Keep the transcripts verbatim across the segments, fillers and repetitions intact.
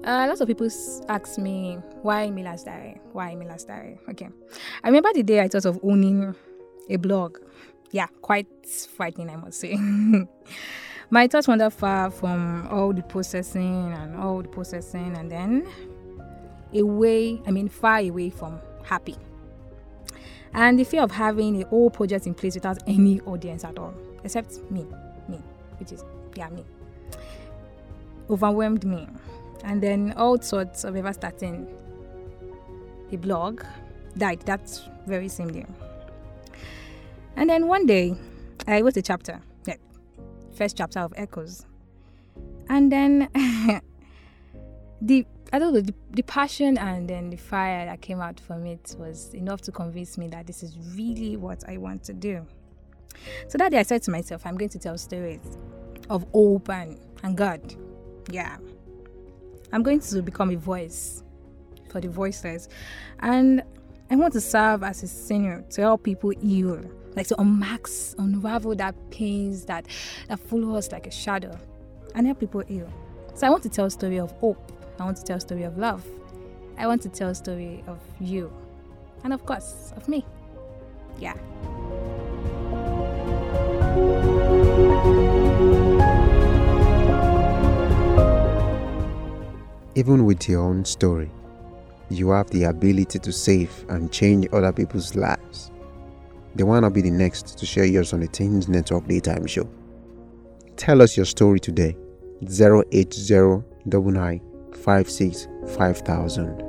Uh, lots of people s- ask me, why Mila's Diary? Why Mila's Diary? Okay. I remember the day I thought of owning a blog. Yeah, quite frightening, I must say. My thoughts wandered far from all the processing and all the processing, and then away, I mean, far away from happy. And the fear of having a whole project in place without any audience at all, except me, me, which is, yeah, me, overwhelmed me. And then all thoughts of ever starting a blog died that very same day. And then one day, I wrote a chapter, yeah, first chapter of Echoes. And then the I don't know, the, the passion and then the fire that came out from it was enough to convince me that this is really what I want to do. So that day I said to myself, I'm going to tell stories of hope and, and God. Yeah. I'm going to become a voice for the voiceless. And I want to serve as a senior to help people heal, like to unmax, unravel that pains that, that follow us like a shadow and help people heal. So I want to tell a story of hope. I want to tell a story of love. I want to tell a story of you. And of course, of me. Yeah. Even with your own story, you have the ability to save and change other people's lives. They want to be the next to share yours on the Teens Network Daytime Show. Tell us your story today. zero eight zero nine nine five six five thousand.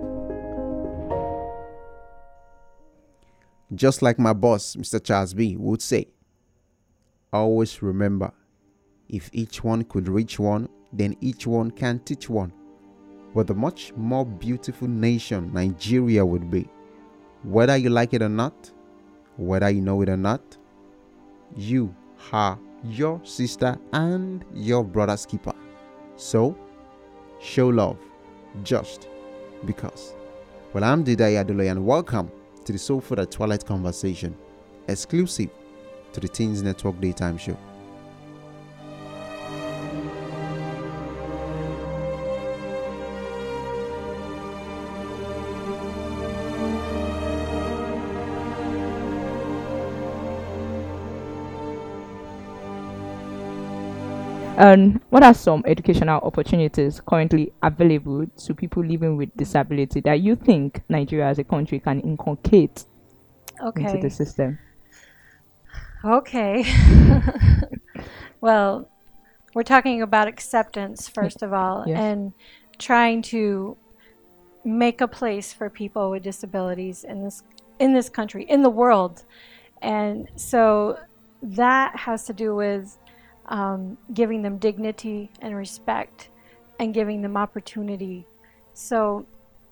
Just like my boss, Mister Charles B, would say, always remember, if each one could reach one, then each one can teach one. What a much more beautiful nation Nigeria would be. Whether you like it or not, whether you know it or not, you are your sister and your brother's keeper. So, show love just because. Well, I'm Didai Adolo and welcome to the Soul Food at Twilight Conversation, exclusive to the Teens Network Daytime Show. And what are some educational opportunities currently available to people living with disability that you think Nigeria as a country can inculcate Okay. into the system? Okay. Well, we're talking about acceptance, first of all, Yes. and trying to make a place for people with disabilities in this in this country, in the world. And so that has to do with um, giving them dignity and respect and giving them opportunity. So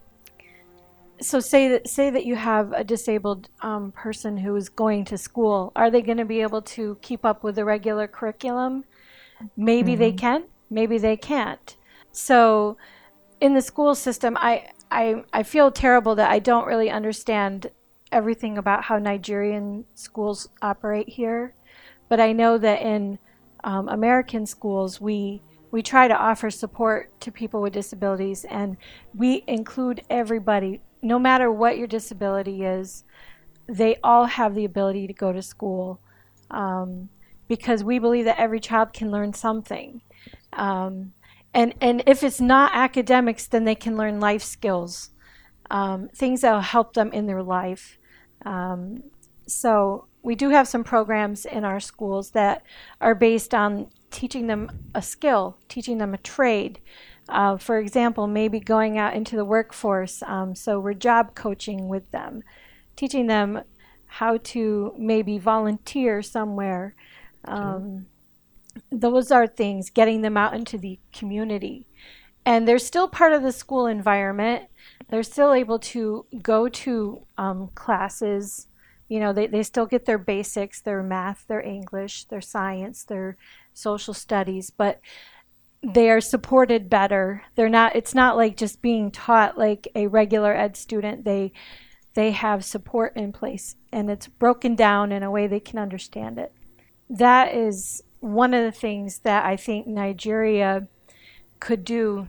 so say that say that you have a disabled um, person who is going to school. Are they going to be able to keep up with the regular curriculum? Maybe they can, maybe they can't. So in the school system, I, I I feel terrible that I don't really understand everything about how Nigerian schools operate here. But I know that in um, American schools, we we try to offer support to people with disabilities, and we include everybody, no matter what your disability is. They all have the ability to go to school, um, because we believe that every child can learn something. Um, and, and if it's not academics, then they can learn life skills, um, things that will help them in their life. Um, so we do have some programs in our schools that are based on teaching them a skill, teaching them a trade. Uh, for example, maybe going out into the workforce. Um, so we're job coaching with them, teaching them how to maybe volunteer somewhere. Um, those are things, getting them out into the community. And they're still part of the school environment. They're still able to go to um, classes. You know, they, they still get their basics, their math, their English, their science, their social studies, but they are supported better. They're not, it's not like just being taught like a regular ed student. They they have support in place, and it's broken down in a way they can understand it. That is one of the things that I think Nigeria could do to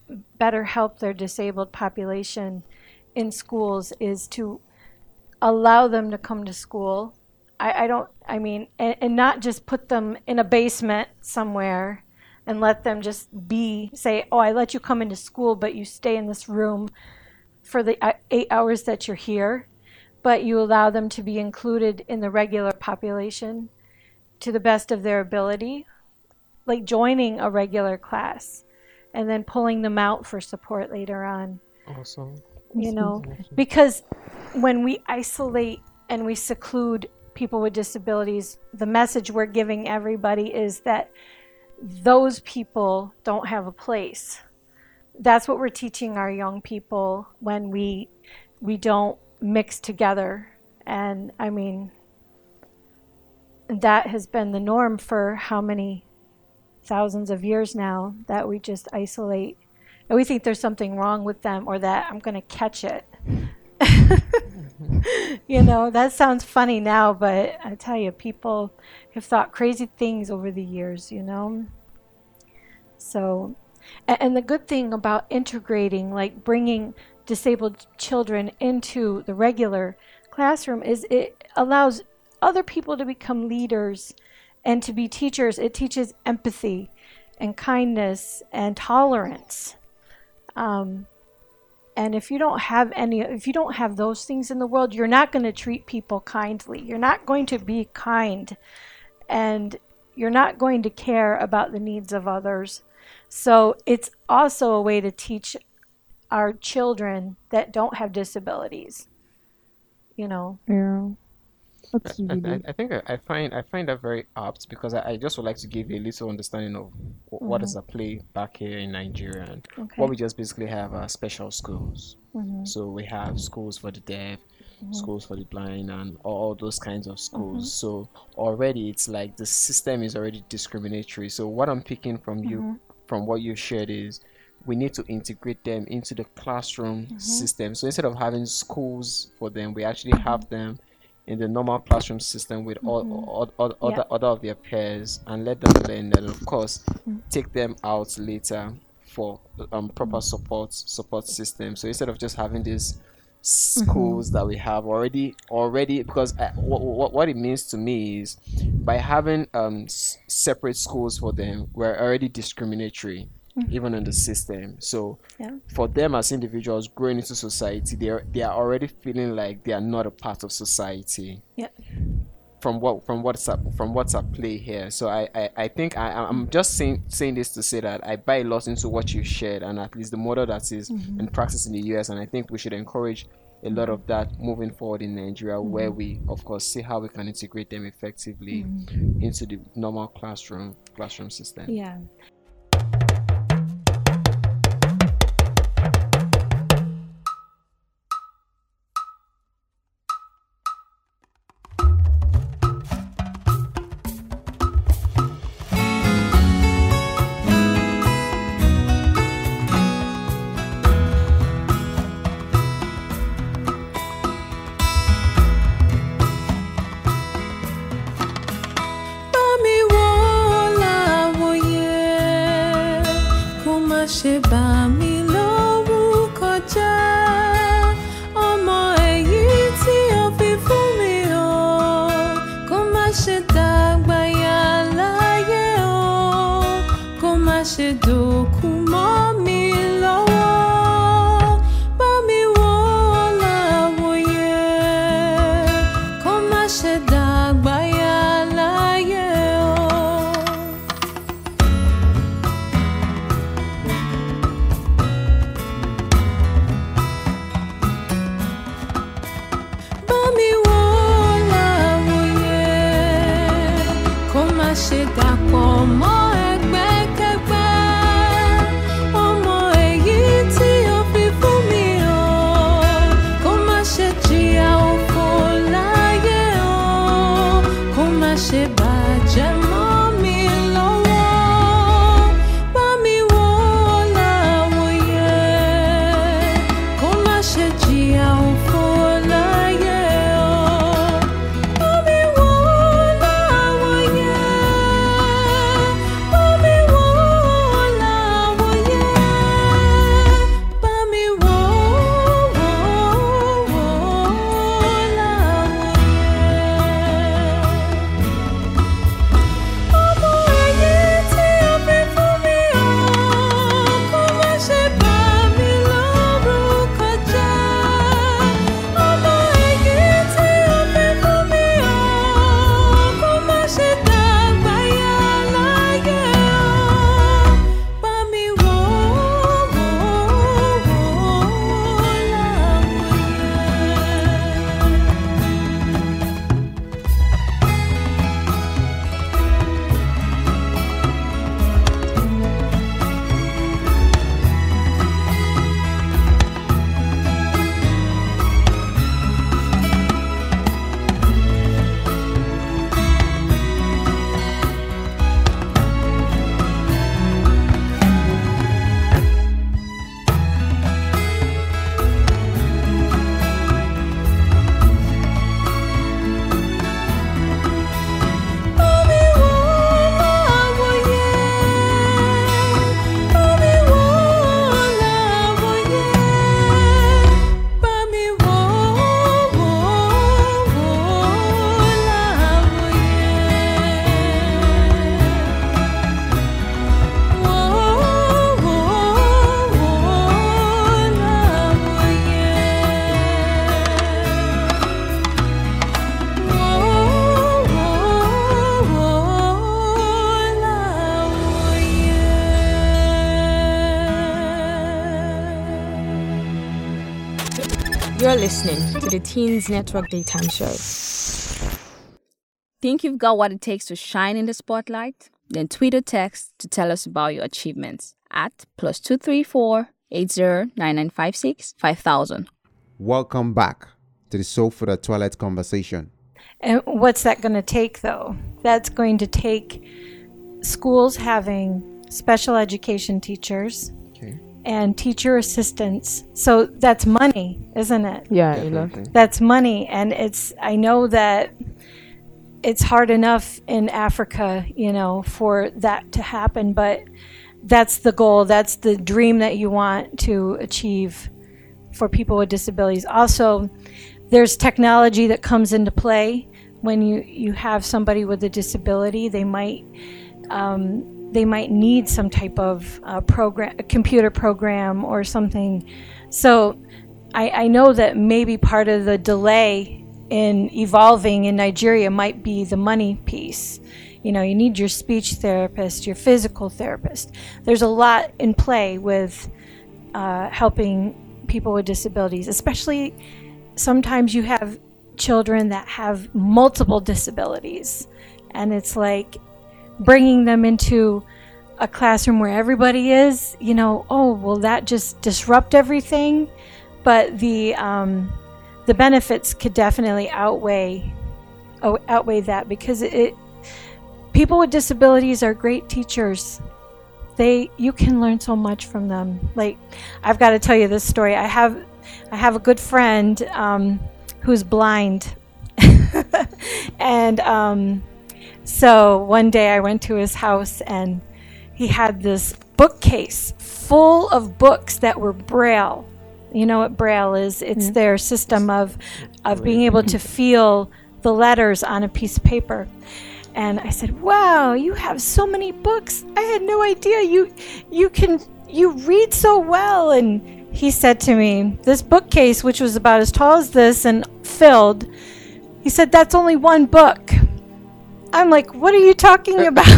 better help their disabled population in schools is to allow them to come to school. I, I don't, I mean, and, and not just put them in a basement somewhere and let them just be, say, oh, I let you come into school, but you stay in this room for the uh, eight hours that you're here. But you allow them to be included in the regular population to the best of their ability, like joining a regular class and then pulling them out for support later on. Awesome. You know, because when we isolate and we seclude people with disabilities, the message we're giving everybody is that those people don't have a place. That's what we're teaching our young people when we we don't mix together. And I mean, that has been the norm for how many thousands of years now, that we just isolate and we think there's something wrong with them, or that I'm going to catch it. You know, that sounds funny now, but I tell you, people have thought crazy things over the years, you know. So, and, and the good thing about integrating, like bringing disabled children into the regular classroom, is it allows other people to become leaders and to be teachers. It teaches empathy and kindness and tolerance. Um, and if you don't have any, if you don't have those things in the world, you're not going to treat people kindly. You're not going to be kind, and you're not going to care about the needs of others. So it's also a way to teach our children that don't have disabilities, you know. Yeah. That's I, really I, I think I, I find I find that very apt, because I, I just would like to give you a little understanding of w- what is at play back here in Nigeria. And Okay. what we just basically have are special schools. Mhm. So we have schools for the deaf, schools for the blind, and all those kinds of schools. So already it's like the system is already discriminatory. So what I'm picking from you, from what you shared, is we need to integrate them into the classroom system. So instead of having schools for them, we actually have them in the normal classroom system with all, all, all, Yeah. other, other of their peers, and let them learn, and of course take them out later for um, proper support support system. So instead of just having these schools that we have already already because uh, what, what, what it means to me is, by having um s- separate schools for them, we're already discriminatory even in the system. So Yeah. for them as individuals growing into society, they're they are already feeling like they are not a part of society. Yeah. From what from what's up from what's at play here. So I I, I think I I'm just saying saying this to say that I buy a lot into what you shared, and at least the model that is in practice in the U S, and I think we should encourage a lot of that moving forward in Nigeria, where we of course see how we can integrate them effectively into the normal classroom classroom system. Yeah. Bami wo láwòye, kó má ṣe bà mí lórúkọ jẹ́. Ọmọ èyí tí o fi fún mi o, kó má ṣe dàgbà yà láyé o, kó má ṣe dòkú mọ́ mi lọ́wọ́. Bami wo láwòye, kó má ṣe dàgbà yà láyé o. Bami wo láwòye, kó má ṣe dàpọ̀ mọ́ ẹgbẹ́kẹ́gbẹ́. Ọmọ èyí tí o fi fún mi o, kó má ṣe jìyà òfò láyé o, kó má ṣe bàjẹ́ mọ́ mi lọ́wọ́. Bami wo láwòye, kó má ṣe jìyà òfò láyé o. Bami wo láwòye, You're listening to the Teens Network Daytime Show. Think you've got what it takes to shine in the spotlight? Then tweet or text to tell us about your achievements at plus two three four eight zero nine nine five six five thousand. Welcome back to the Soul for the Toilet conversation. And what's that going to take, though? That's going to take schools having special education teachers Okay. and teacher assistants. So that's money, isn't it? Yeah, you know. Definitely. That's money. And it's, I know that it's hard enough in Africa, you know, for that to happen, but that's the goal. That's the dream that you want to achieve for people with disabilities. Also, there's technology that comes into play when you, you have somebody with a disability. They might um, they might need some type of uh, program, a computer program or something. So I, I know that maybe part of the delay in evolving in Nigeria might be the money piece. You know, you need your speech therapist, your physical therapist. There's a lot in play with uh, helping people with disabilities, especially sometimes you have children that have multiple disabilities, and it's like bringing them into a classroom where everybody is, you know, oh, will that just disrupt everything? But the um, the benefits could definitely outweigh oh, outweigh that, because it, it people with disabilities are great teachers. They you can learn so much from them. Like, I've got to tell you this story. I have I have a good friend um, who's blind, and um, so one day I went to his house and he had this bookcase full of books that were Braille. You know what Braille is? It's Yeah. their system of of being able to feel the letters on a piece of paper. And I said, "Wow, you have so many books. I had no idea you you can you read so well." And he said to me, this bookcase, which was about as tall as this and filled, he said, "That's only one book." I'm like, "What are you talking about?"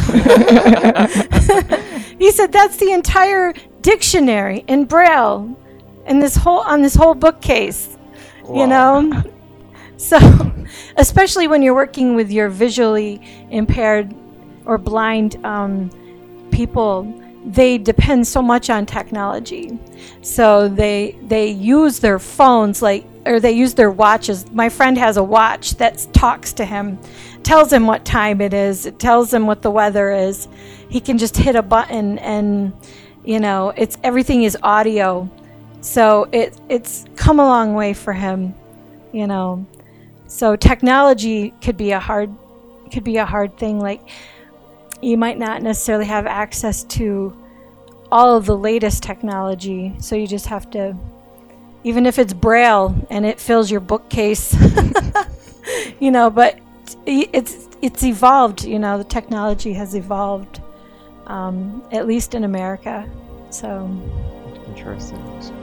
He said, "That's the entire dictionary in Braille in this whole on this whole bookcase." Wow. You know? So, especially when you're working with your visually impaired or blind um, people, they depend so much on technology. So they they use their phones, like, or they use their watches. My friend has a watch that talks to him, tells him what time it is, it tells him what the weather is. He can just hit a button, and you know, it's everything is audio. So it it's come a long way for him, you know. So technology could be a hard could be a hard thing. Like, you might not necessarily have access to all of the latest technology, so you just have to, even if it's Braille and it fills your bookcase, you know, but it's it's evolved, you know, the technology has evolved, um, at least in America. So Interesting.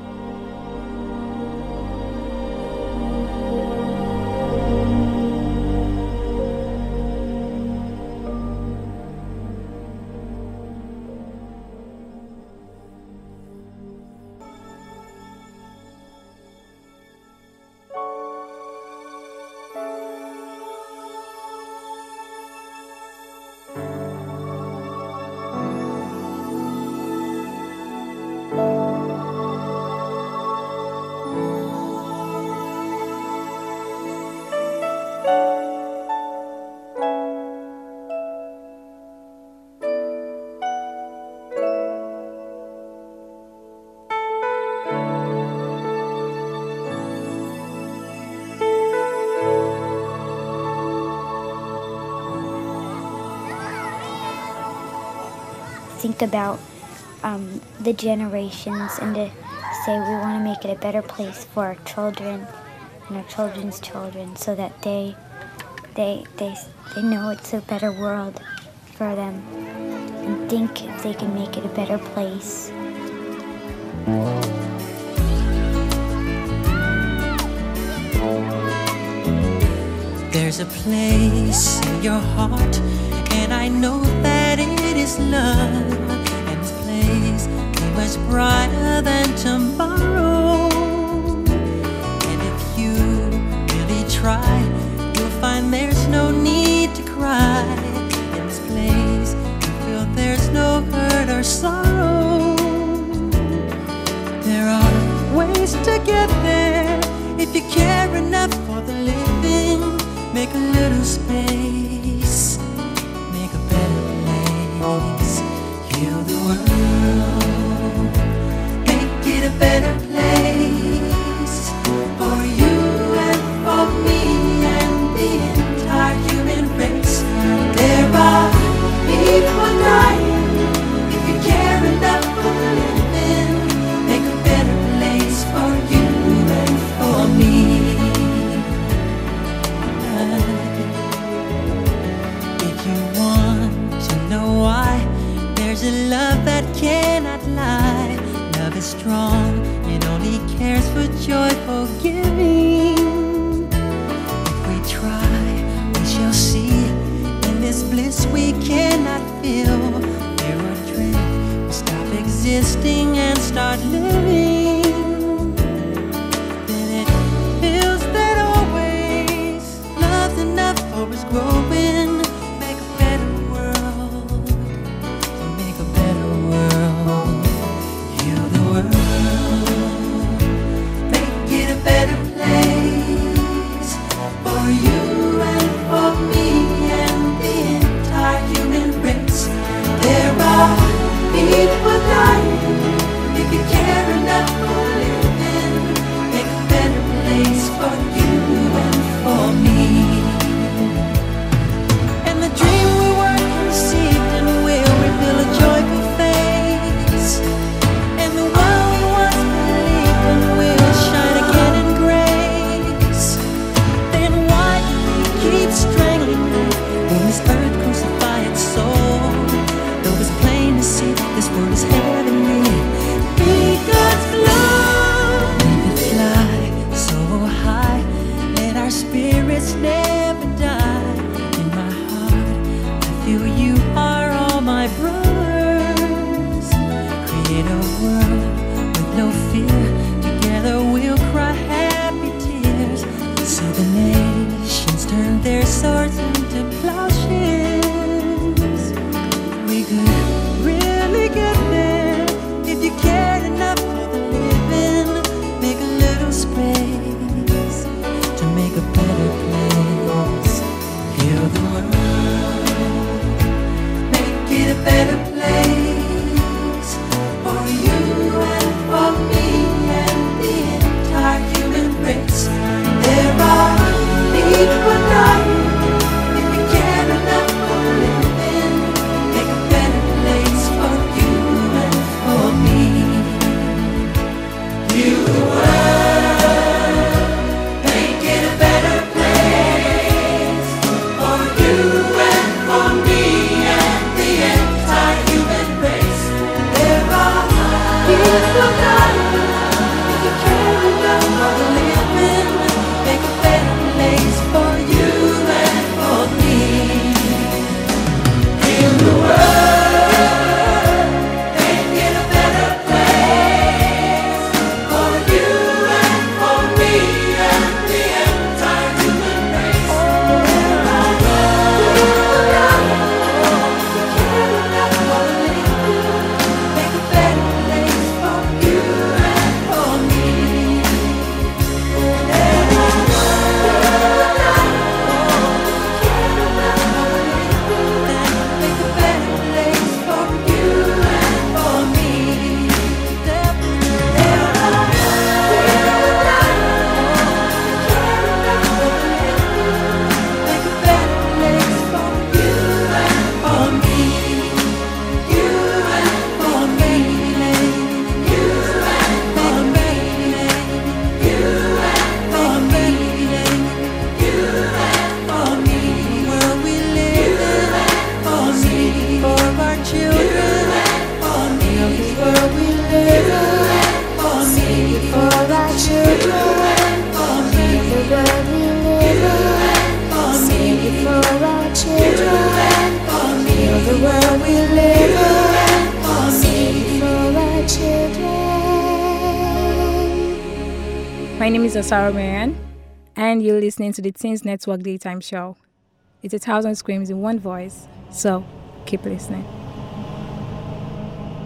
Think about um, the generations and to say we want to make it a better place for our children and our children's children, so that they they they they know it's a better world for them, and think if they can make it a better place. There's a place in your heart, and I know that it is love, and this place is much brighter than tomorrow. And if sorrow. There are ways to get there if you care enough for the living. Make a little space, make a better place. Heal the world, make it a better place for you and for me and the entire human race. There are people dying. If you care enough for the living, make a better place for you and for me. If you want to know why, there's a love that cannot lie. Love is strong, it only cares for joyful giving. If we try, we shall see. In this bliss we cannot feel. There are dreams, we stop existing and start living. Then it feels that always love's enough for us growing. Make a better world, to make a better world. Heal the world, make it a better place for you and for me and the entire human race. There are people dying. If you care enough for living, make a better place for you and for me. And the dream we once conceived and will reveal a joyful face. And the world we once believed in will shine again in grace. Then why keep strangling me when this earth crucify its soul? Though it's plain to see this world is heavenly. Be God's love. We can fly so high, let our spirits never die. In my heart, I feel you are all my brothers. Create a world with no fear. Together we'll cry happy tears. So the nations turn their swords into plowshares. We could really get there if you cared enough for the living. Make a little space to make a better place. Heal the world, make it a better place for you and for me and the entire human race. There are people dying. If you care enough for the living, make a better place for you and for me. Heal the world, make it a better place for you and for me and the entire human race. There are people dying. If you care enough for the living, make a better place for you and for me. Heal the world, make it a better place for you and for me and the entire human race. There are people dying. If you care enough for the living, make a better place for you and for me. There are people dying. If you care enough for the living, make a better place for you and for me. There are people dying. If you care enough for the living, make a better place for you and for me. You and for me. You and for me. You and for me. You and for me. World we live in for me, for our children and for me. This world we live in for me, for our children and for me. The world we live in for me, for our children and for me. The world we live in for me, for our children. My name is Osaro Marian, and you're listening to the Teens Network Daytime Show. It's a thousand screams in one voice, so keep listening.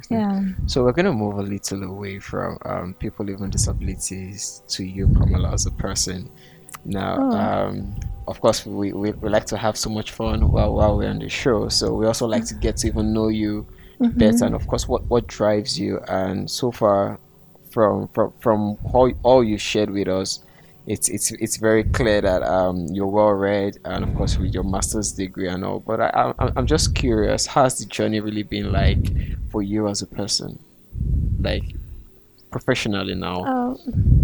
Yeah. So we're going to move a little away from um, people living with disabilities to you, Pamela, as a person. Now, Oh. um, of course, we, we, we like to have so much fun while, while we're on the show. So we also like to get to even know you Mhm. better, and of course, what, what drives you. And so far, from from from all, all you shared with us, it's it's it's very clear that um, you're well read, and of course with your master's degree and all. But I, I I'm just curious, how's the journey really been like for you as a person, like professionally now? Oh.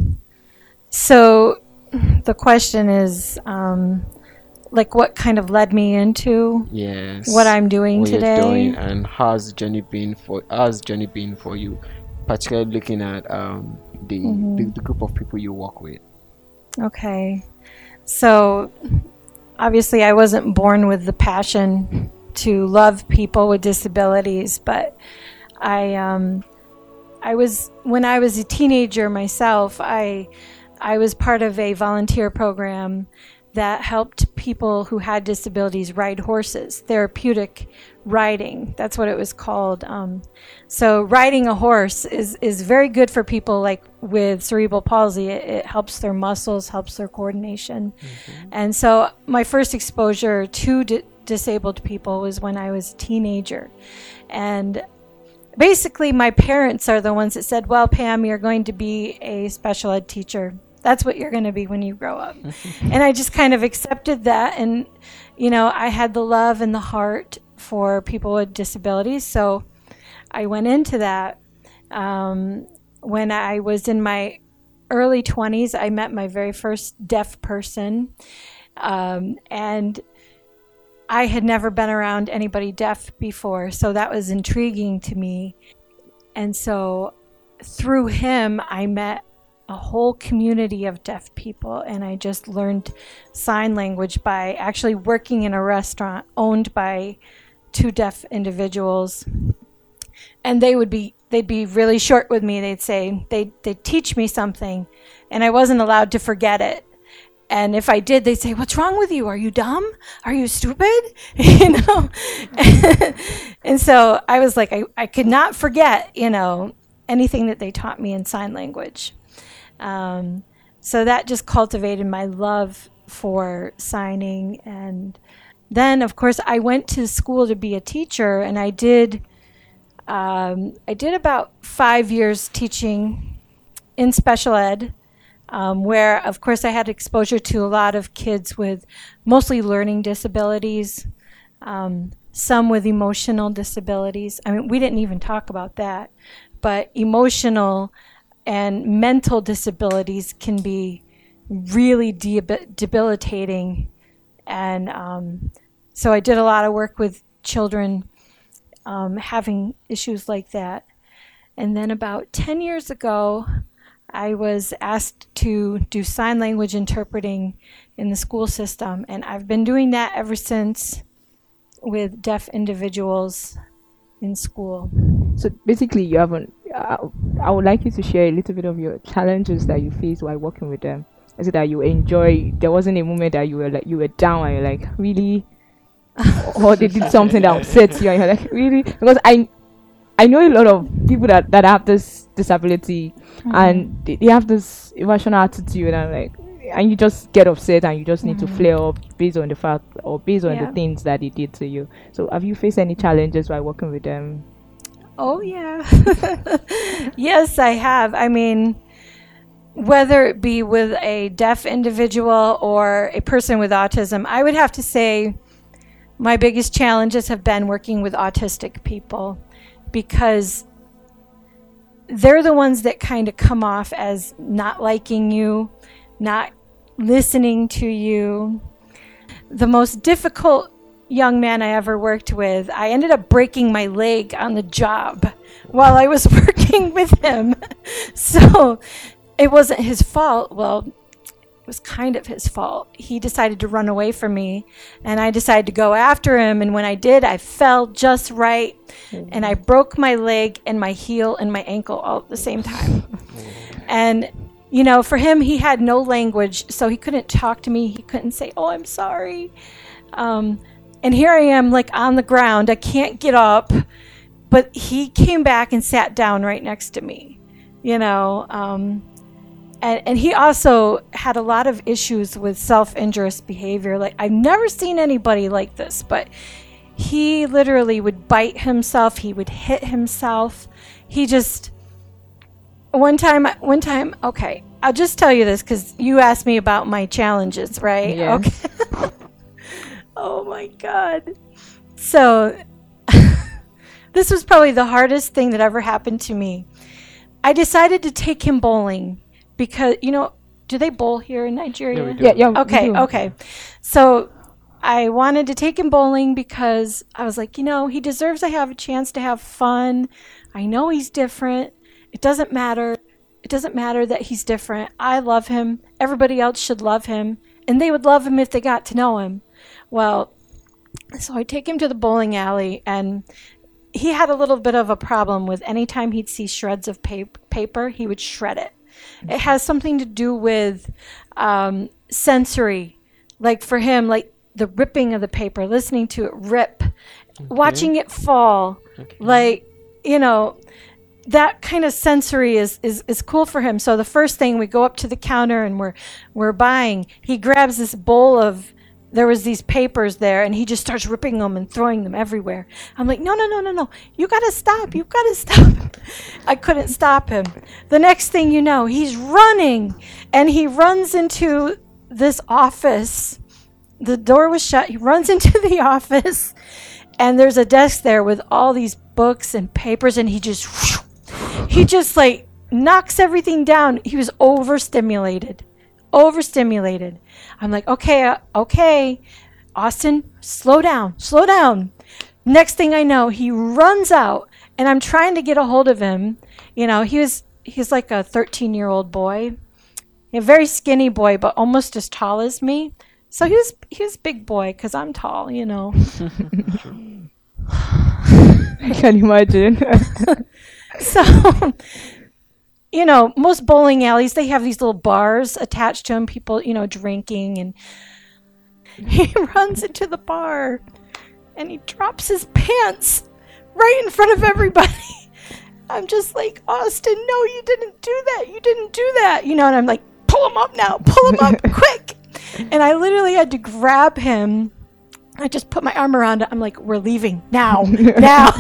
So the question is, um, like, what kind of led me into Yes. what I'm doing what today? You're doing, and how's the journey been for how's the journey been for you, particularly looking at um the, Mhm. the the group of people you work with. Okay. So obviously I wasn't born with the passion to love people with disabilities, but I um I was when I was a teenager myself, I I was part of a volunteer program that helped people who had disabilities ride horses, therapeutic riding. That's what it was called. Um, so riding a horse is, is very good for people like with cerebral palsy. It, it helps their muscles, helps their coordination. Mm-hmm. And so my first exposure to di- disabled people was when I was a teenager. And basically my parents are the ones that said, well, Pam, you're going to be a special ed teacher. That's what you're going to be when you grow up. And I just kind of accepted that. And, you know, I had the love and the heart for people with disabilities. So I went into that. Um, when I was in my early twenties, I met my very first deaf person. Um, and I had never been around anybody deaf before. So that was intriguing to me. And so through him, I met a whole community of deaf people, and I just learned sign language by actually working in a restaurant owned by two deaf individuals. And they would be they'd be really short with me. They'd say they they'd teach me something, and I wasn't allowed to forget it. And if I did, they'd say, "What's wrong with you? Are you dumb? Are you stupid?" you know. And so I was like, I, I could not forget, you know, anything that they taught me in sign language. Um, so that just cultivated my love for signing. And then, of course, I went to school to be a teacher, and I did um, I did about five years teaching in special ed, um, where, of course, I had exposure to a lot of kids with mostly learning disabilities, um, some with emotional disabilities. I mean, we didn't even talk about that, but emotional and mental disabilities can be really debi- debilitating. And um, so I did a lot of work with children um, having issues like that. And then about ten years ago, I was asked to do sign language interpreting in the school system. And I've been doing that ever since with deaf individuals in school. So basically, you haven't. Uh, I would like you to share a little bit of your challenges that you faced while working with them. Is it that you enjoy? There wasn't a moment that you were like you were down and you're like really, or they did something that upsets you and you're like really. Because I, I know a lot of people that, that have this disability mm-hmm. and they, they have this irrational attitude and like, and you just get upset and you just need mm-hmm. to flare up based on the fact or based on yeah. the things that they did to you. So have you faced any challenges while working with them? Oh, yeah. Yes, I have. I mean, whether it be with a deaf individual or a person with autism, I would have to say my biggest challenges have been working with autistic people, because they're the ones that kind of come off as not liking you, not listening to you. The most difficult young man I ever worked with, I ended up breaking my leg on the job while I was working with him. So it wasn't his fault. Well, it was kind of his fault. He decided to run away from me, and I decided to go after him. And when I did, I fell just right, mm-hmm. and I broke my leg and my heel and my ankle all at the same time. And you know, for him, he had no language, so he couldn't talk to me. He couldn't say, "Oh, I'm sorry." Um, And here I am, like, on the ground. I can't get up. but he came back and sat down right next to me, you know. Um, and, and he also had a lot of issues with self-injurious behavior. Like, I've never seen anybody like this, but he literally would bite himself. He would hit himself. He just, one time, one time, okay, I'll just tell you this because you asked me about my challenges, right? Yeah. Okay. Oh my God. So this was probably the hardest thing that ever happened to me. I decided to take him bowling because, you know, do they bowl here in Nigeria? Yeah, we do. Yeah, yeah. we Okay, do. okay. So I wanted to take him bowling because I was like, you know, he deserves to have a chance to have fun. I know he's different. It doesn't matter. It doesn't matter that he's different. I love him. Everybody else should love him. And they would love him if they got to know him. Well, so I take him to the bowling alley, and he had a little bit of a problem with any time he'd see shreds of pap- paper, he would shred it. It has something to do with um, sensory. Like for him, like the ripping of the paper, listening to it rip, okay. watching it fall, okay. like, you know, that kind of sensory is, is, is cool for him. So the first thing, we go up to the counter and we're we're buying. He grabs this bowl of, there was these papers there, and he just starts ripping them and throwing them everywhere. I'm like, no, no, no, no, no. You got to stop. You got to stop. I couldn't stop him. The next thing you know, he's running, and he runs into this office. The door was shut. He runs into the office, and there's a desk there with all these books and papers, and he just, he just like knocks everything down. He was overstimulated. Overstimulated. I'm like, okay, uh, okay, Austin, slow down, slow down. Next thing I know, he runs out, and I'm trying to get a hold of him. You know, he was, he's like a thirteen-year-old boy, a very skinny boy, but almost as tall as me. So he was, he was big boy because I'm tall, you know. I can imagine. So, you know, most bowling alleys, they have these little bars attached to them, people, you know, drinking, and he runs into the bar and he drops his pants right in front of everybody. I'm just like, Austin, no, you didn't do that. You didn't do that. You know, and I'm like, pull him up now, pull him up quick. And I literally had to grab him. I just put my arm around it. I'm like, we're leaving now, now.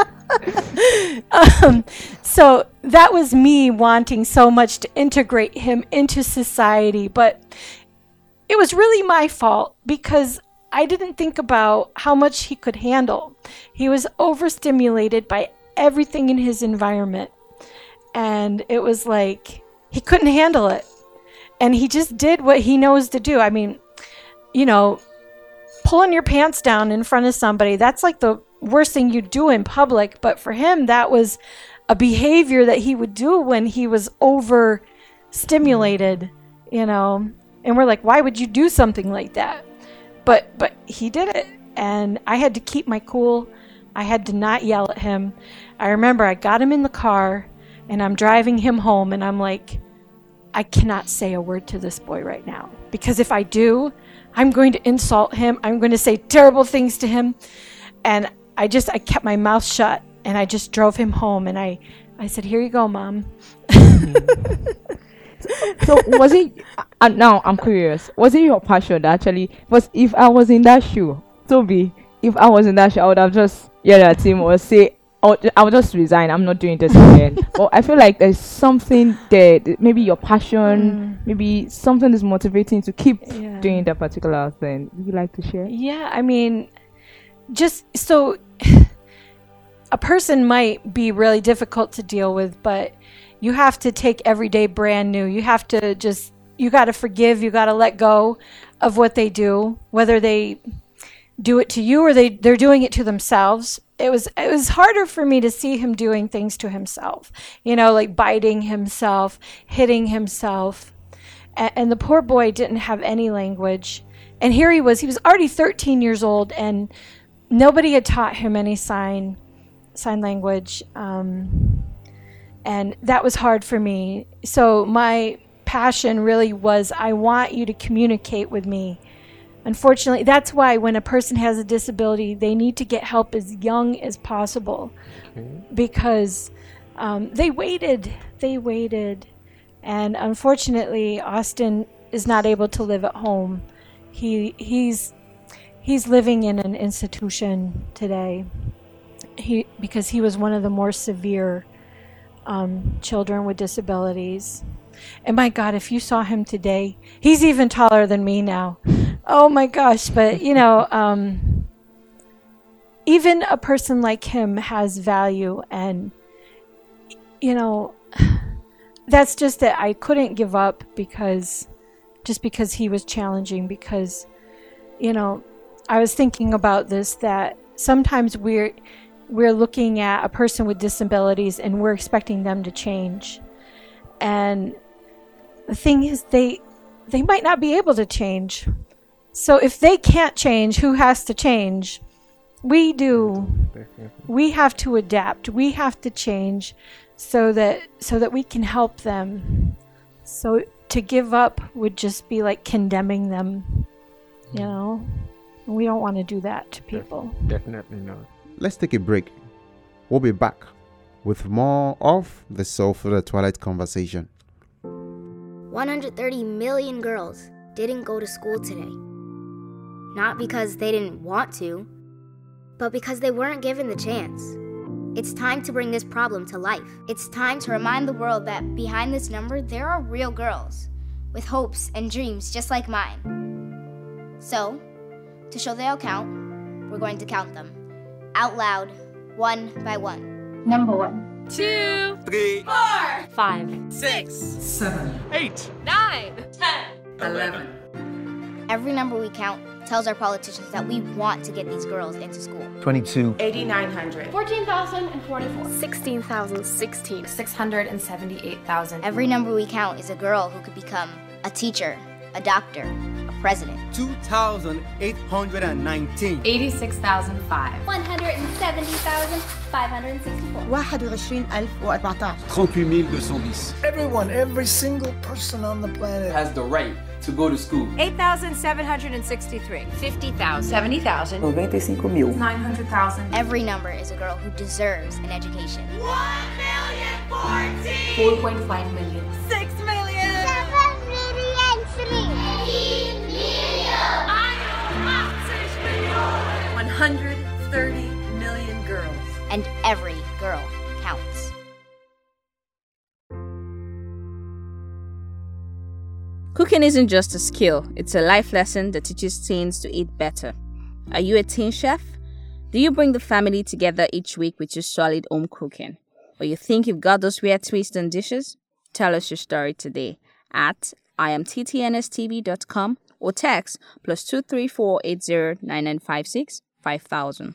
um, so that was me wanting so much to integrate him into society. But it was really my fault because I didn't think about how much he could handle. He was overstimulated by everything in his environment. And it was like he couldn't handle it. And he just did what he knows to do. I mean, you know, pulling your pants down in front of somebody, that's like the worst thing you do in public. But for him, that was a behavior that he would do when he was overstimulated, you know. And we're like, why would you do something like that? But but he did it. And I had to keep my cool. I had to not yell at him. I remember I got him in the car and I'm driving him home, and I'm like, I cannot say a word to this boy right now, because if I do, I'm going to insult him. I'm going to say terrible things to him. And I just, I kept my mouth shut, and I just drove him home, and I, I said, here you go, Mom. So was it, uh, now I'm curious, was it your passion that actually, was if I was in that shoe, Toby, if I was in that shoe, I would have just yelled at him or say, oh, I would just resign, I'm not doing this again. But I feel like there's something there, maybe your passion, mm. maybe something is motivating to keep yeah. doing that particular thing. Would you like to share? Yeah, I mean, just so a person might be really difficult to deal with, but you have to take every day brand new. You have to just, you got to forgive, you got to let go of what they do, whether they do it to you or they, they're doing it to themselves. It was it was harder for me to see him doing things to himself, you know, like biting himself, hitting himself. And, and the poor boy didn't have any language. And here he was, he was already thirteen years old, and nobody had taught him any sign sign language. Um, and that was hard for me. So my passion really was, I want you to communicate with me. unfortunately, that's why when a person has a disability, they need to get help as young as possible, Okay. because um, they waited, they waited. And unfortunately, Austin is not able to live at home. He he's he's living in an institution today. He because he was one of the more severe um, children with disabilities. And my God, if you saw him today, he's even taller than me now. Oh my gosh! But you know, um, even a person like him has value, and you know. That's just that I couldn't give up because, just because he was challenging, because, you know, I was thinking about this, that sometimes we're, we're looking at a person with disabilities and we're expecting them to change. And the thing is, they, they might not be able to change. So if they can't change, who has to change? We do. We have to adapt. We have to change. So that so that we can help them. So to give up would just be like condemning them, you know. We don't want to do that to people. Definitely not. Let's take a break. We'll be back with more of the Soul for the Twilight conversation. one hundred thirty million girls didn't go to school today. Not because they didn't want to, but because they weren't given the chance. It's time to bring this problem to life. It's time to remind the world that behind this number, there are real girls with hopes and dreams just like mine. So, to show they'll count, we're going to count them out loud, one by one. Number one. Two. Three. Four. Five. Six. Seven. Eight. Nine. Ten. Eleven. Every number we count tells our politicians that we want to get these girls into school. twenty-two. eighty-nine hundred. fourteen thousand forty-four. sixteen thousand sixteen. six hundred seventy-eight thousand. Every number we count is a girl who could become a teacher, a doctor, a president. two thousand eight hundred nineteen. eighty-six thousand five. one hundred seventy thousand five hundred sixty-four. واحد وعشرين ألف وأربعة عشر. trente-huit mille deux cent ten. Everyone, every single person on the planet has the right to go to school. eight thousand seven hundred sixty-three. fifty thousand. seventy thousand. ninety-five mil. nine hundred thousand. Every number is a girl who deserves an education. one million fourteen. four point five million. six million. seven million three. one hundred thirty million girls. And every girl counts. Cooking isn't just a skill, it's a life lesson that teaches teens to eat better. Are you a teen chef? Do you bring the family together each week with your solid home cooking? Or you think you've got those weird twists and dishes? Tell us your story today at I am T T N S T V dot com or text plus two three four eight zero nine nine five six five thousand.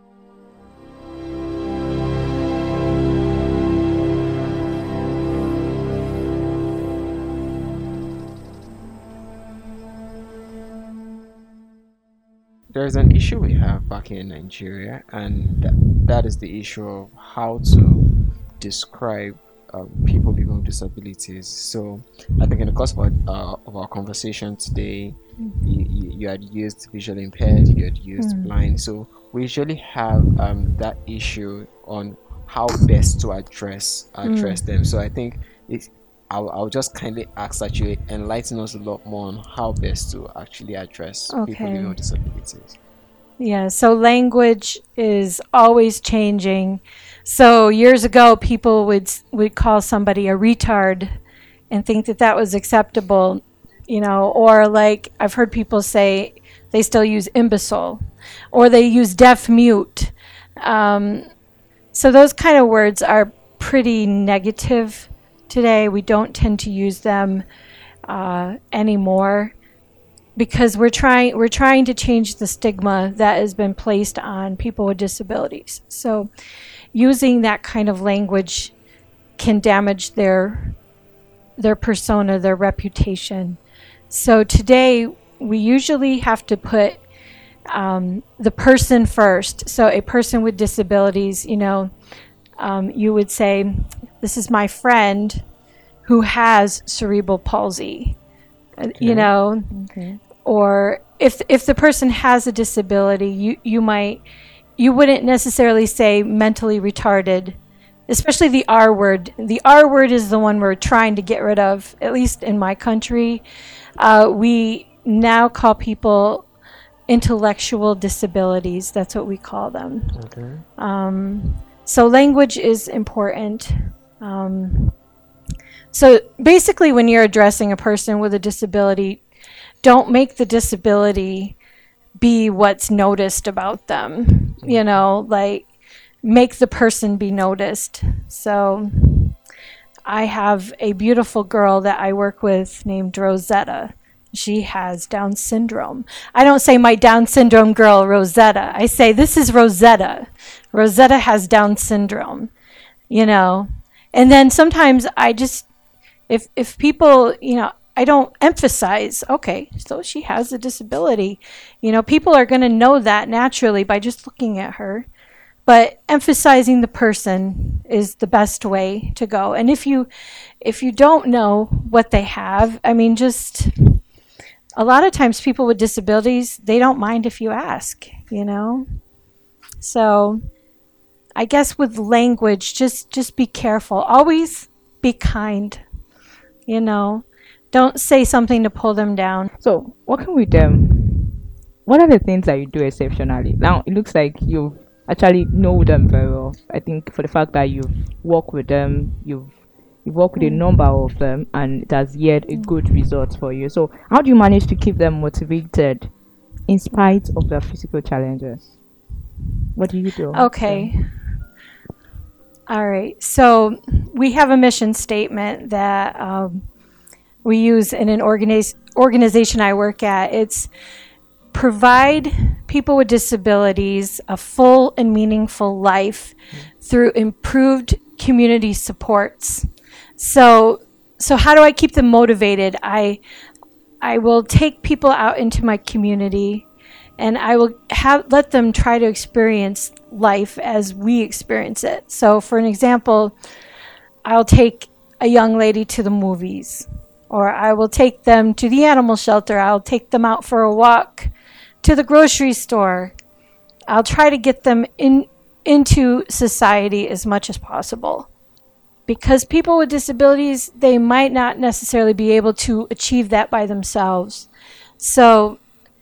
There's an issue we have back here in Nigeria, and that, that is the issue of how to describe uh, people living with disabilities. So, I think in the course of our, uh, of our conversation today, mm-hmm. you, you, you had used visually impaired, you had used mm-hmm. blind. So, we usually have um, that issue on how best to address address mm-hmm. them. So, I think it's I'll, I'll just kindly ask that you enlighten us a lot more on how best to actually address Okay. people living with disabilities. Yeah, so language is always changing. So years ago, people would would call somebody a retard and think that that was acceptable, you know, or like I've heard people say they still use imbecile, or they use deaf mute. Um, so those kind of words are pretty negative today. We don't tend to use them uh, anymore because we're trying we're trying to change the stigma that has been placed on people with disabilities. So using that kind of language can damage their their persona, their reputation. So today we usually have to put um, the person first. So a person with disabilities, you know, um, you would say, this is my friend who has cerebral palsy, okay. you know, okay. or if if the person has a disability, you you might you wouldn't necessarily say mentally retarded, especially the R word. The R word is the one we're trying to get rid of, at least in my country. Uh, we now call people intellectual disabilities. That's what we call them. Okay. Um, so language is important. Um, so basically, when you're addressing a person with a disability, don't make the disability be what's noticed about them. You know, like make the person be noticed. So I have a beautiful girl that I work with named Rosetta. She has Down syndrome. I don't say my Down syndrome girl, Rosetta. I say, this is Rosetta. Rosetta has Down syndrome, you know. And then sometimes I just, if if people, you know, I don't emphasize, okay, so she has a disability. You know, people are going to know that naturally by just looking at her. But emphasizing the person is the best way to go. And if you if you don't know what they have, I mean, just a lot of times people with disabilities, they don't mind if you ask, you know? So I guess with language, just just be careful. Always be kind, you know? Don't say something to pull them down. So working with them, what are the things that you do exceptionally? Now, it looks like you actually know them very well. I think for the fact that you've worked with them, you've you've worked with a number of them, and it has yet a good result for you. So how do you manage to keep them motivated in spite of their physical challenges? What do you do? Okay. All right. So we have a mission statement that um, we use in an organiz- organization I work at. It's provide people with disabilities a full and meaningful life through improved community supports. So, so how do I keep them motivated? I, I will take people out into my community, and I will have let them try to experience life as we experience it. So, for an example, I'll take a young lady to the movies, or I will take them to the animal shelter. I'll take them out for a walk to the grocery store. I'll try to get them in into society as much as possible. Because people with disabilities, they might not necessarily be able to achieve that by themselves. So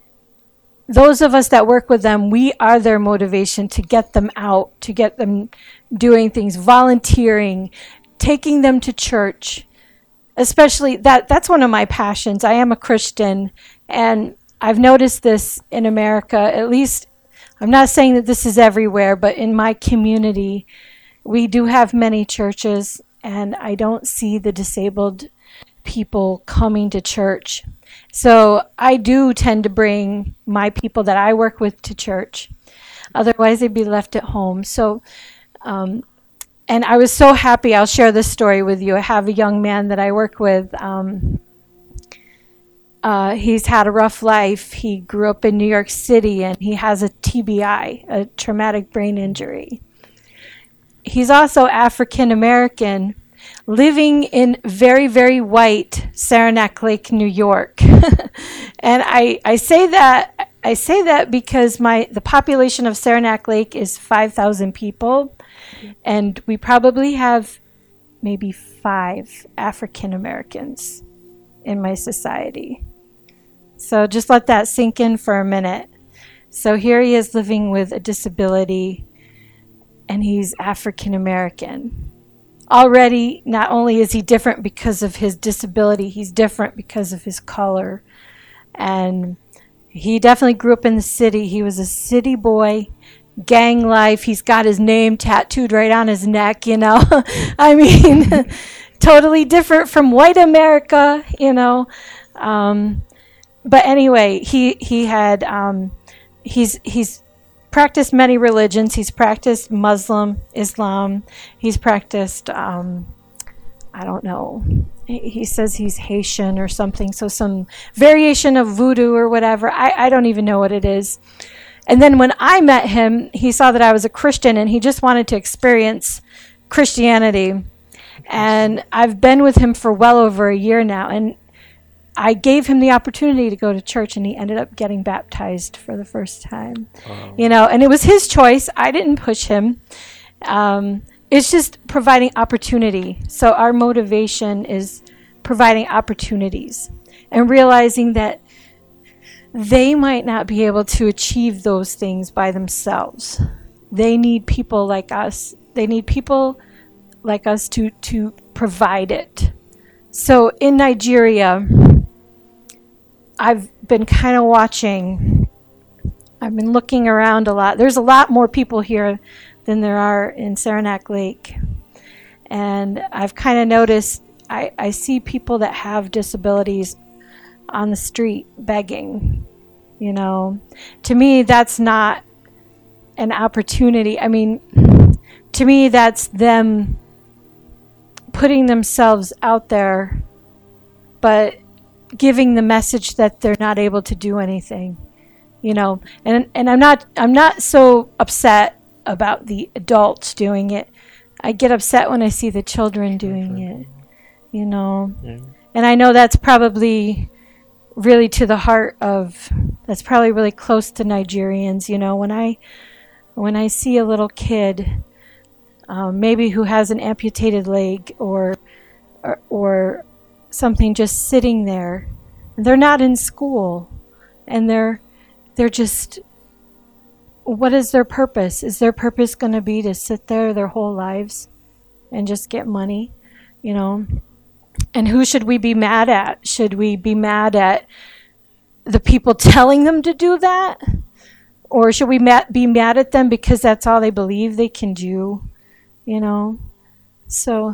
those of us that work with them, we are their motivation to get them out, to get them doing things, volunteering, taking them to church. Especially that that's one of my passions. I am a Christian, and I've noticed this in America, at least. I'm not saying that this is everywhere, but in my community, we do have many churches, and I don't see the disabled people coming to church. So I do tend to bring my people that I work with to church. Otherwise, they'd be left at home. So, um, and I was so happy. I'll share this story with you. I have a young man that I work with. Um, Uh, he's had a rough life. He grew up in New York City, and he has a T B I, a traumatic brain injury. He's also African American, living in very, very white Saranac Lake, New York. And I, I say that I say that because my the population of Saranac Lake is five thousand people, and we probably have maybe five African Americans in my society. So just let that sink in for a minute. So here he is living with a disability, and he's African American. Already, not only is he different because of his disability, he's different because of his color. And he definitely grew up in the city. He was a city boy, gang life. He's got his name tattooed right on his neck, you know. I mean, totally different from white America, you know. Um, but anyway, he he had um, he's he's practiced many religions. He's practiced Muslim, Islam. He's practiced um, I don't know. He, he says he's Haitian or something. So some variation of voodoo or whatever. I, I don't even know what it is. And then when I met him, he saw that I was a Christian, and he just wanted to experience Christianity. And I've been with him for well over a year now, and I gave him the opportunity to go to church, and he ended up getting baptized for the first time. Wow. You know, and it was his choice. I didn't push him. Um, it's just providing opportunity. So our motivation is providing opportunities and realizing that they might not be able to achieve those things by themselves. They need people like us. They need people like us to, to provide it. So in Nigeria, I've been kind of watching, I've been looking around a lot. There's a lot more people here than there are in Saranac Lake. And I've kind of noticed, I, I see people that have disabilities on the street begging. You know, to me, that's not an opportunity. I mean, to me, that's them putting themselves out there, but giving the message that they're not able to do anything, you know. And and I'm not I'm not so upset about the adults doing it. I get upset when I see the children doing it, you know. Yeah. And I know that's probably really to the heart of, that's probably really close to Nigerians, you know. When I when I see a little kid, um, maybe who has an amputated leg or, or or something, just sitting there, they're not in school, and they're they're just, what is their purpose? Is their purpose going to be to sit there their whole lives and just get money, you know? And who should we be mad at? Should we be mad at the people telling them to do that? Or should we ma- be mad at them because that's all they believe they can do, you know? So,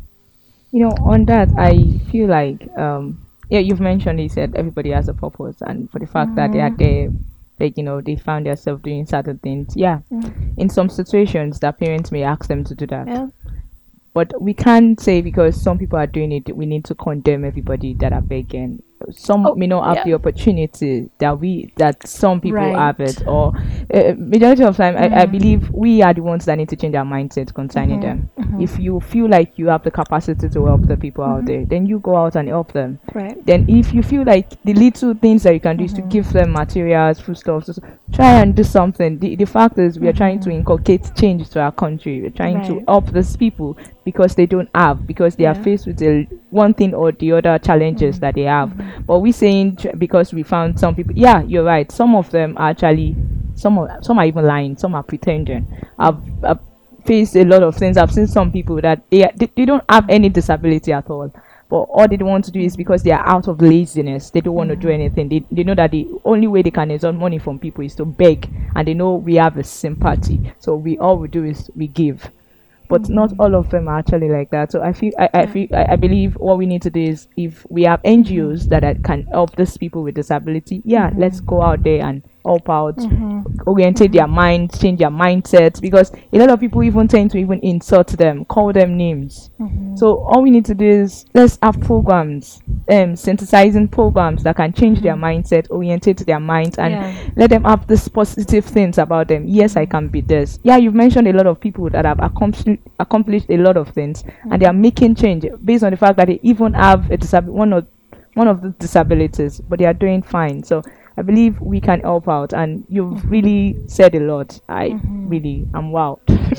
you know, on that, I feel like, um, yeah, you've mentioned, you said everybody has a purpose, and for the fact mm-hmm. that they are there, like, you know, they found themselves doing certain things. Yeah, mm-hmm. in some situations, that parents may ask them to do that. Yeah. But we can't say because some people are doing it, we need to condemn everybody that are begging. Some Oh, may not have yeah. the opportunity that we that some people Right. have it, or uh, majority of time, I, I Mhm. believe we are the ones that need to change our mindset concerning Mhm, them. mhm. If you feel like you have the capacity to help the people out Mhm. there, then you go out and help them. Right. Then if you feel like the little things that you can do is to Mhm. give them materials, foodstuffs, so try and do something. The, the fact is we are trying to inculcate change to our country. We're trying to Right. help these people because they don't have, because they are Yeah. faced with a, one thing or the other challenges that they have. But we saying tr- because we found some people, yeah, you're right. Some of them are actually, some are, some are even lying, some are pretending. I've, I've faced a lot of things. I've seen some people that they, they they don't have any disability at all, but all they want to do is because they are out of laziness. They don't want to do anything. They they know that the only way they can extort money from people is to beg, and they know we have a sympathy. So we all we do is we give. But not all of them are actually like that. So I feel, I, I feel, I, I believe what we need to do is, if we have N G Os that are, can help these people with disability, yeah, let's go out there and help out, Mhm. orientate their minds, change their mindsets. Because a lot of people even tend to even insult them, call them names. Mhm. So all we need to do is let's have programs, um, synthesizing programs that can change their mindset, orientate their minds, and Yeah. let them have this positive things about them. Yes, I can be this. Yeah, you've mentioned a lot of people that have accomplished accomplished a lot of things, and they are making change based on the fact that they even have a disab- one of one of the disabilities, but they are doing fine. So I believe we can help out, and you've really said a lot. I really am wow.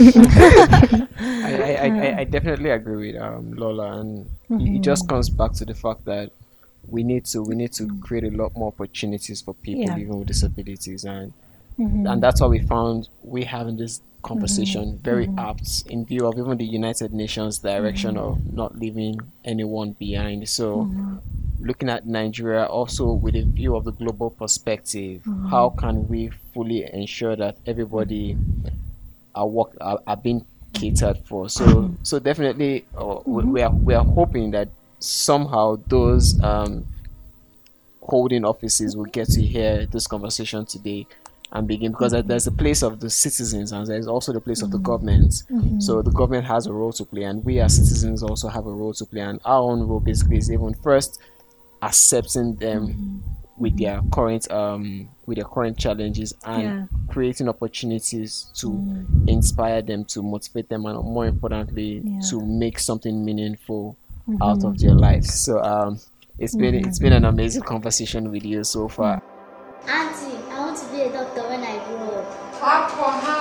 I, I, I, I- I definitely agree with um, Lola, and it- it just comes back to the fact that we need to we need to create a lot more opportunities for people Yeah. living with disabilities, and Mhm. and that's why we found we having this conversation very Mhm. apt in view of even the United Nations direction of not leaving anyone behind. So Mhm. looking at Nigeria also with a view of the global perspective, Mhm. how can we fully ensure that everybody are work are, are being catered for? So so definitely uh, we, we are we are hoping that somehow those um holding offices will get to hear this conversation today and begin, because there- there's a place of the citizens and there's also the place of the government. Mhm. So the government has a role to play, and we as citizens also have a role to play, and our own role basically is even first accepting them with their current um with their current challenges, and Yeah. creating opportunities to Mm. inspire them, to motivate them, and more importantly Yeah. to make something meaningful out Mhm. of their lives. So um It's been Mhm. it's been an amazing conversation with you so far. Auntie, I want to be a doctor when I grow up. Clap for her.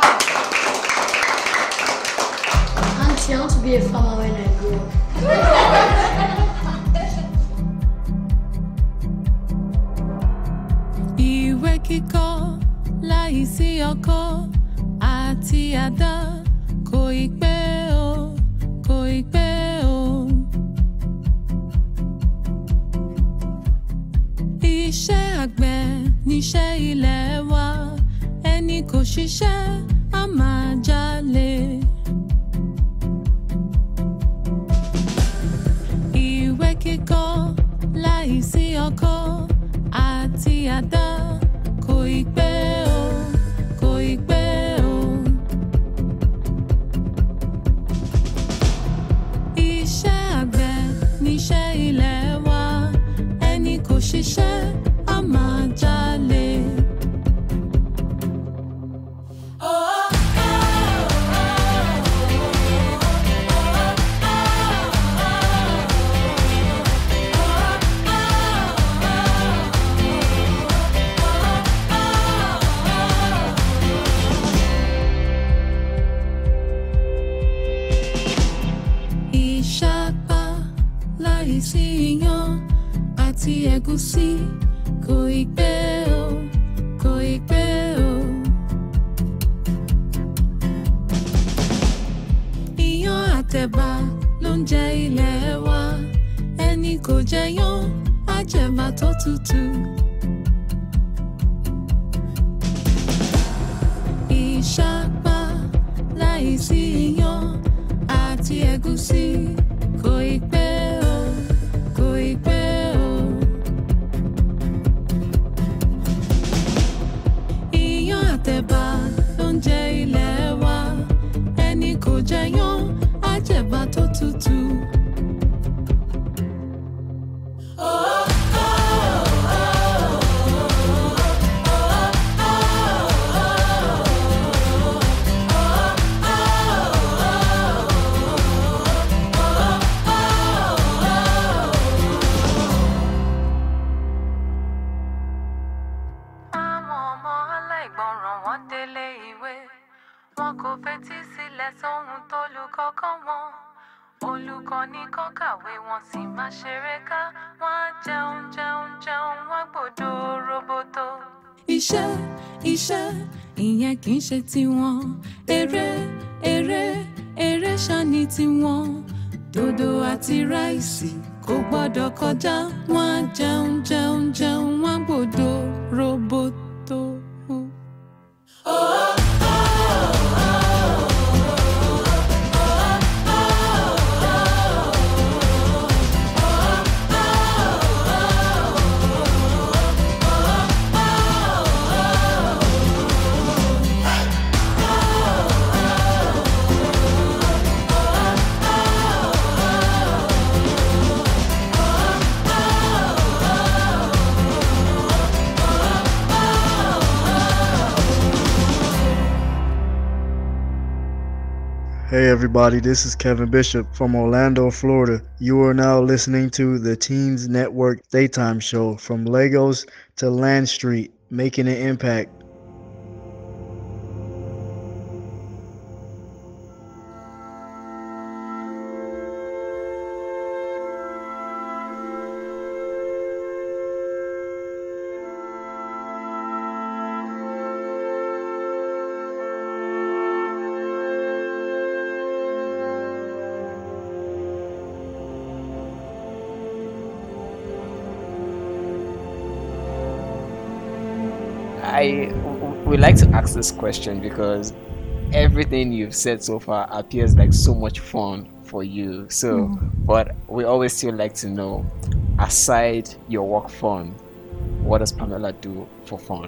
Auntie, I want to be a farmer when I grow up. Ìwé kíkọ́ láìsí ọkọ́ àti àdá kò ì pé o, kò ì pé o. Iṣẹ́ àgbẹ̀ níṣẹ́ ilẹ̀ wa, ẹni kò ṣiṣẹ́ á máa jalè. Ìwé kíkọ́ láìsí ọkọ́ àti àdá kò ì pé o, kò ì pé o. Iṣẹ́ àgbẹ̀ níṣẹ́ ilẹ̀ wa, ẹni kò ṣiṣẹ́ á máa jalè. Ìṣàpá láìsí iyán àti ẹ̀gúsí kò ì pé o, kò ì pé o. Iyán àtẹ̀bà ló ń jẹ ilẹ̀ wa, ẹni kò jẹyán á jẹ̀bà tó tutù. Ìṣàpá láìsí iyán àti ẹ̀gúsí kò ì pé o, kò ì pé o. Iyán àtẹ̀bà ló ń jẹ ilẹ̀ wa, ẹni kò jẹyán á jẹ̀bà tó tutù. Àwọn ọmọ aláìgbọràn wọ́n délé ìwé, wọn kò fetí sílẹ̀ sóhun tólùkọ́ kọ́ wọn. Olùkọ́ ní kó kàwé wọn sì máa ṣeré ká, wọ́n á jẹun jẹun jẹun wọ́n gbọ́dọ̀ roboto. Iṣẹ́ iṣẹ́ ìyẹn kì í ṣe tiwọn, eré eré eré ṣáni tiwọn. Dòdò àti ráìsì kò gbọ́dọ̀ kọjá, wọ́n á jẹun jẹun jẹun wọ́n gbọ́dọ̀ roboto. Hey everybody, this is Kevin Bishop from Orlando, Florida. You are now listening to the Teens Network Daytime Show, from Lagos to Land Street, making an impact. I w- would like to ask this question because everything you've said so far appears like so much fun for you. So, Mhm. but we always still like to know, aside your work fun, what does Pamela do for fun?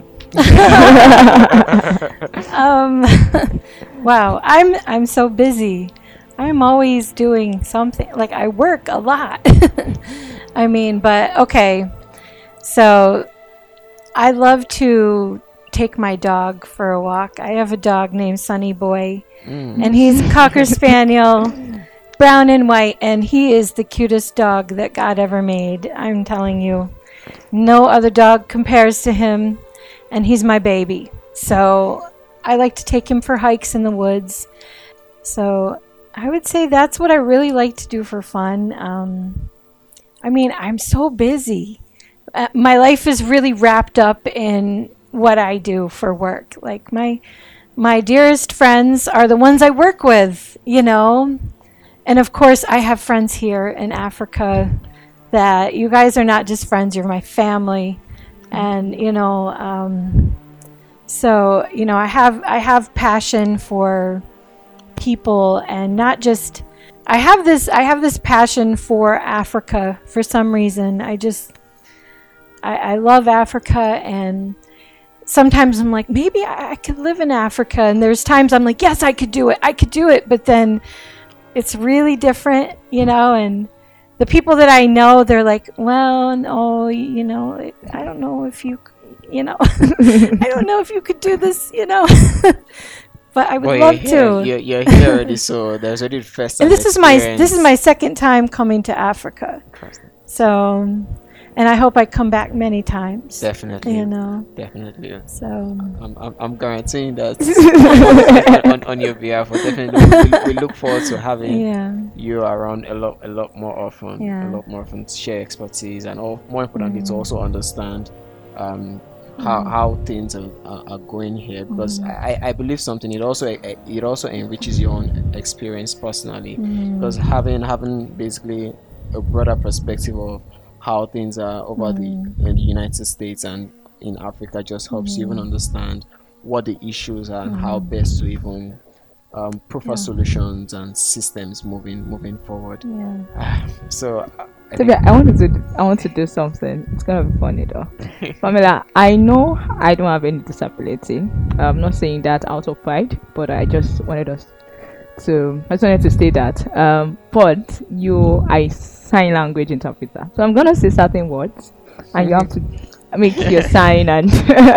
um, wow, I'm I'm so busy. I'm always doing something. Like I work a lot. I mean, but okay. So I love to take my dog for a walk. I have a dog named Sunny Boy, Mm. and he's a Cocker Spaniel, brown and white, and he is the cutest dog that God ever made. I'm telling you, no other dog compares to him, and he's my baby. So I like to take him for hikes in the woods. So I would say that's what I really like to do for fun. Um, I mean, I'm so busy. Uh, my life is really wrapped up in what I do for work. Like my my dearest friends are the ones I work with, you know. And of course, I have friends here in Africa that you guys are not just friends, you're my family. And, you know, um, so, you know, I have I have passion for people, and not just I have this I have this passion for Africa for some reason. I just I, I love Africa, and sometimes I'm like, maybe I, I could live in Africa, and there's times I'm like, yes, I could do it I could do it but then it's really different, you know. And the people that I know, they're like, well, no, you know, I don't know if you you know I don't know if you could do this, you know. But I would Well, love you're here, to. You're, you're here already, so there's already the first And time this is my this is experience. my second time coming to Africa. So, and I hope I come back many times. Definitely. You know. Definitely. So. I'm, I'm, I'm guaranteeing that on, on your behalf. But definitely, we, we look forward to having Yeah. you around a lot, a lot more often. Yeah. A lot more often to share expertise, and all, more importantly, to Mm. also understand um, how Mm. how things are, are, are going here. Because Mm. I, I believe something. It also it also enriches your own experience personally. Mm. Because having having basically a broader perspective of how things are over Mm. the in the United States and in Africa just helps you even Mm. understand what the issues are and how Mm. best to even um, prefer Yeah. solutions and systems moving moving forward. Yeah. So uh, I Toby, think- I wanted to I want to do something. It's gonna be funny though. Pamela, I know I don't have any disability. I'm not saying that out of pride, but I just wanted us to I just wanted to say that. Um, but you I sign language interpreter. So I'm gonna say certain words and you have to make your sign and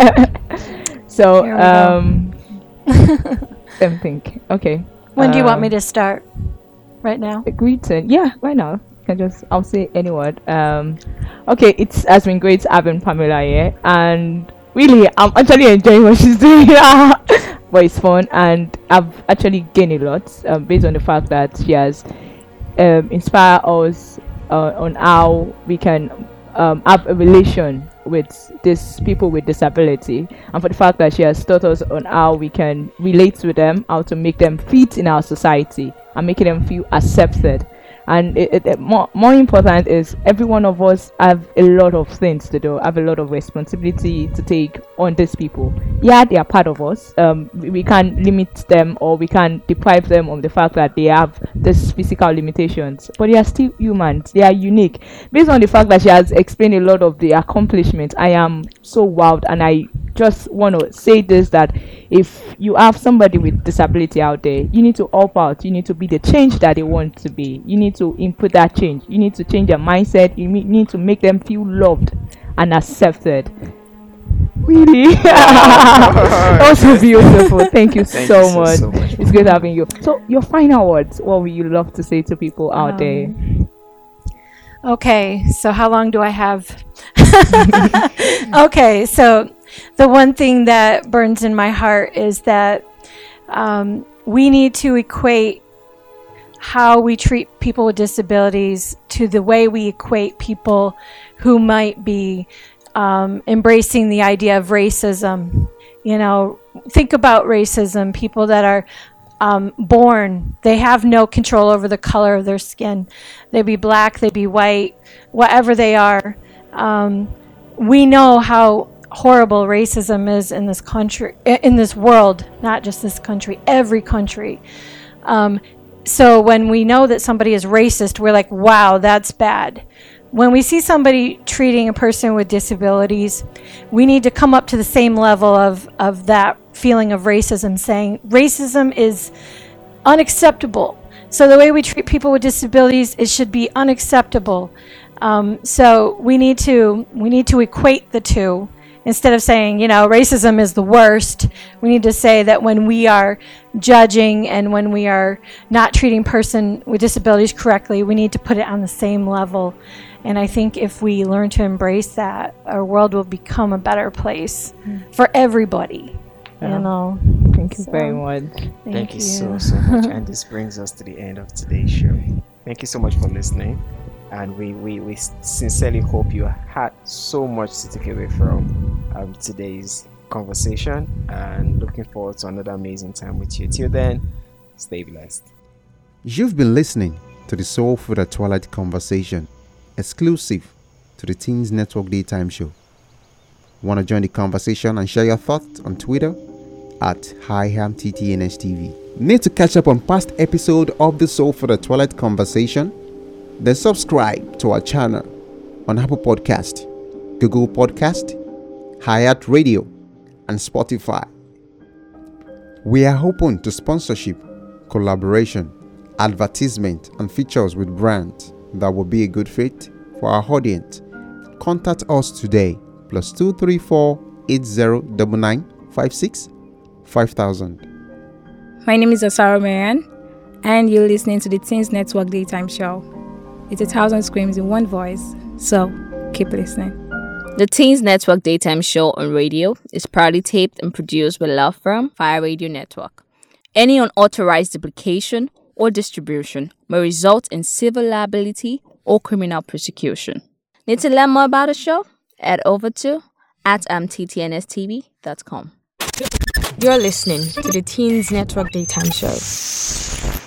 so Here we go. um let me think. Okay. When do you want Um, me to start? Right now? a greeting. Yeah, right now. You can just I'll say any word. Um okay, it's has been great having Pamela here, and really I'm actually enjoying what she's doing. But it's fun, and I've actually gained a lot um, based on the fact that she has um, inspired us uh, on how we can um, have a relation with these people with disability, and for the fact that she has taught us on how we can relate with them, how to make them fit in our society and making them feel accepted. And it, it, it- more, more important is every one of us have a lot of things to do, have a lot of responsibility to take on these people. Yeah, they are part of us. Um, we, we can't limit them or we can't deprive them of the fact that they have these physical limitations, but they are still humans. They are unique. Based on the fact that she has explained a lot of the accomplishments, I am so wowed, and I just want to say this, that if you have somebody with disability out there, you need to help out. You need to be the change that they want to be. You need to input that change. You need to change their mindset. You me- need to make them feel loved and accepted. Really? Also beautiful. Thank you Thank so, you so, much. so much. It's great having you. So your final words, what would you love to say to people out there? Um, Okay, so how long do I have? Okay, so the one thing that burns in my heart is that um, we need to equate how we treat people with disabilities to the way we equate people who might be um, embracing the idea of racism. You know, think about racism, people that are um, born, they have no control over the color of their skin. They be black, they be white, whatever they are. Um, we know how horrible racism is in this country, in this world, not just this country, every country. Um, so when we know that somebody is racist, we're like, wow, that's bad. When we see somebody treating a person with disabilities, we need to come up to the same level of, of that feeling of racism, saying racism is unacceptable. So the way we treat people with disabilities, it should be unacceptable. Um, so we need to we need to equate the two instead of saying, you know, racism is the worst, we need to say that when we are judging and when we are not treating person with disabilities correctly, we need to put it on the same level. And I think if we learn to embrace that, our world will become a better place mm. for everybody. Yeah. You know. Thank you so, very much. Thank, thank you so, so much. And this brings us to the end of today's show. Thank you so much for listening. And we, we, we sincerely hope you had so much to take away from um, today's conversation. And looking forward to another amazing time with you. Till then, stay blessed. You've been listening to the Soul Food at Twilight conversation, exclusive to the Teens Network Daytime Show. Want to join the conversation and share your thoughts on Twitter at Hi Ham T T N S T V. Need to catch up on past episode of the Soul Food at Twilight conversation? Then subscribe to our channel on Apple Podcast, Google Podcast, Hayat Radio, and Spotify. We are open to sponsorship, collaboration, advertisement, and features with brands that will be a good fit for our audience. Contact us today, plus two three four eight zero nine nine five six five thousand. My name is Asara Marian, and you're listening to the Teens Network Daytime Show. It's a thousand screams in one voice, so keep listening. The Teens Network Daytime Show on radio is proudly taped and produced with love from Fire Radio Network. Any unauthorized duplication or distribution may result in civil liability or criminal prosecution. Need to learn more about the show? Head over to at m t t n s t v dot com. You're listening to the Teens Network Daytime Show.